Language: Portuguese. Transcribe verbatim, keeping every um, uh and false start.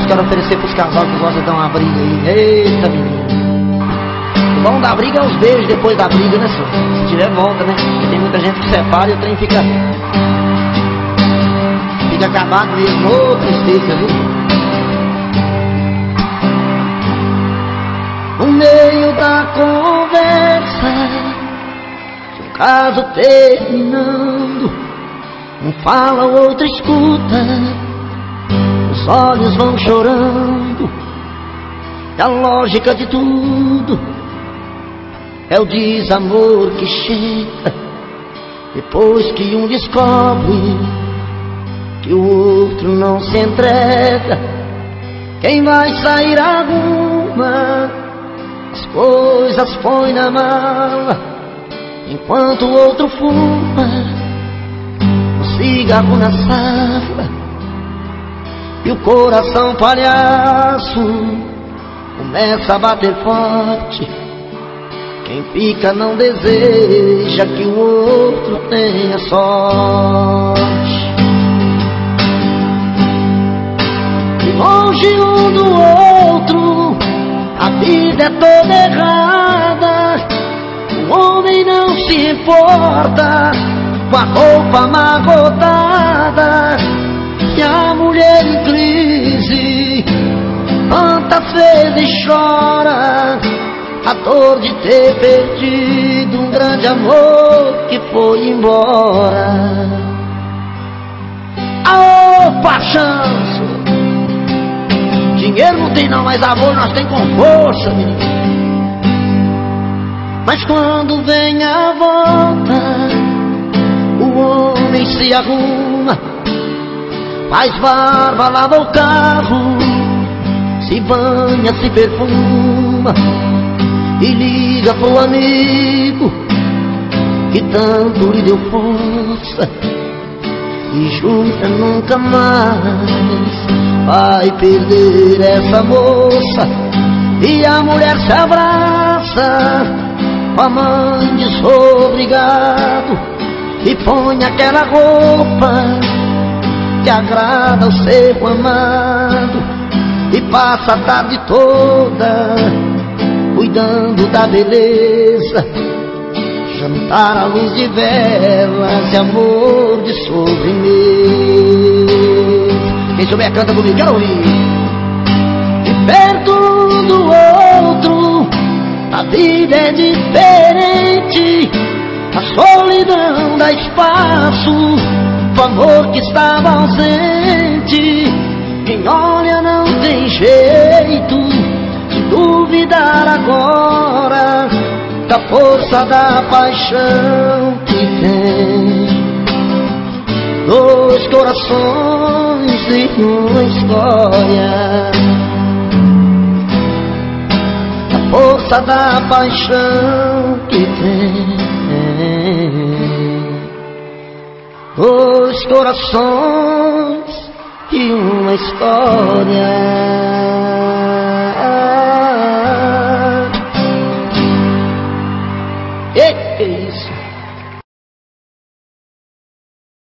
quero oferecer pros casais que gostam de dar uma briga aí. Eita, menino. O bom da briga é os beijos depois da briga, né, senhor? Se tiver volta, né? Porque tem muita gente que separa e o trem fica... Fica acabado mesmo. Ô, tristeza, viu? No meio da conversa, um caso terminando, um fala, o outro escuta, os olhos vão chorando. E a lógica de tudo é o desamor que chega depois que um descobre que o outro não se entrega. Quem vai sair arruma as coisas, põe na mala, enquanto o outro fuma um cigarro na sala. E o coração palhaço começa a bater forte. Quem fica não deseja que o outro tenha sorte. E longe um do outro, a vida é toda errada. O homem não se importa com a roupa amarrotada. E a mulher em crise quantas vezes chora a dor de ter perdido um grande amor que foi embora. Aô, paixão! Dinheiro não tem não, mas amor nós tem com força, menino. Mas quando vem a volta, o homem se arruma, faz barba, lava o carro, se banha, se perfuma e liga pro amigo que tanto lhe deu força. E jura nunca mais vai perder essa moça. E a mulher se abraça com a mãe desobrigado e põe aquela roupa que agrada ao seu amado, e passa a tarde toda cuidando da beleza, jantar à luz de velas e amor de sobremesa. Quem souber canta comigo, quero ouvir. E perto um do outro a vida é diferente, a solidão dá espaço pro amor que estava ausente. Quem olha não tem jeito de duvidar agora da força da paixão que tem. Dois corações e uma história, da força da paixão que tem. Dois corações e uma história.